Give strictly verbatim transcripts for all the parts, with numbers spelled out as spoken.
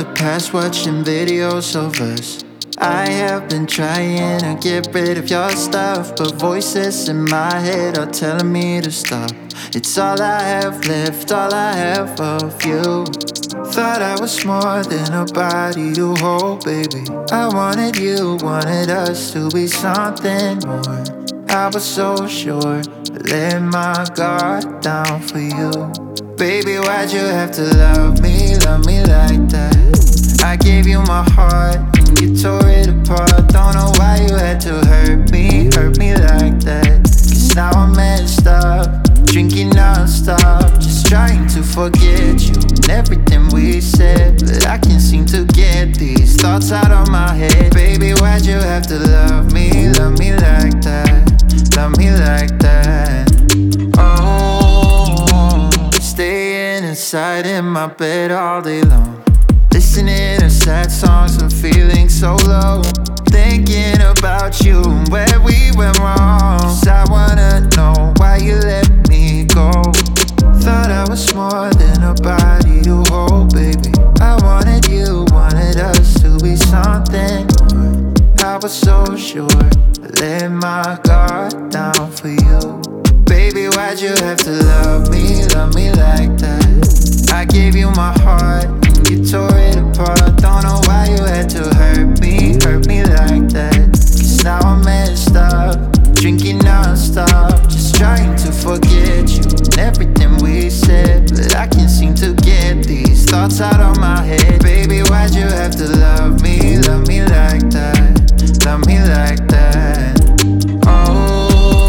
the past watching videos of us. I have been trying to get rid of your stuff, but voices in my head are telling me to stop. It's all I have left, all I have of you. Thought I was more than a body to hold, baby. I wanted you, wanted us to be something more. I was so sure, but let my guard down for you. Baby, why'd you have to love me, love me like that? I gave you my heart and you tore it apart. Don't know why you had to hurt me, hurt me like that. Cause now I'm messed up, drinking non-stop, just trying to forget you and everything we said. But I can't seem to get these thoughts out of my head. Baby, why'd you have to love me, love me like that? Love me like that. Oh, staying inside in my bed all day long, listening to sad songs and feeling so low, thinking about you and where we went wrong. Cause I wanna know why you let me go. Thought I was more than a body to hold, baby. I wanted you, wanted us to be something more. I was so sure, I let my guard down for you. Baby, why'd you have to love me, love me like that? I gave you my heart and you tore it apart. Don't know why you had to hurt me, hurt me like that. Cause now I'm messed up, drinking non-stop, just trying to forget you and everything we said. But I can't seem to get these thoughts out of my head. Baby, why'd you have to love me, love me like that? Love me like that. Oh,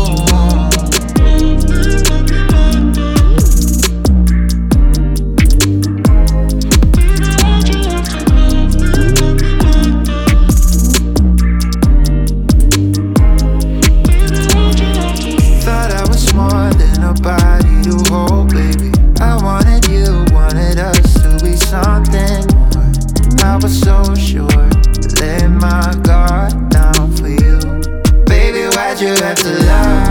more than a body to hold, baby. I wanted you, wanted us to be something more. I was so sure, let my guard down for you. Baby, why'd you have to lie?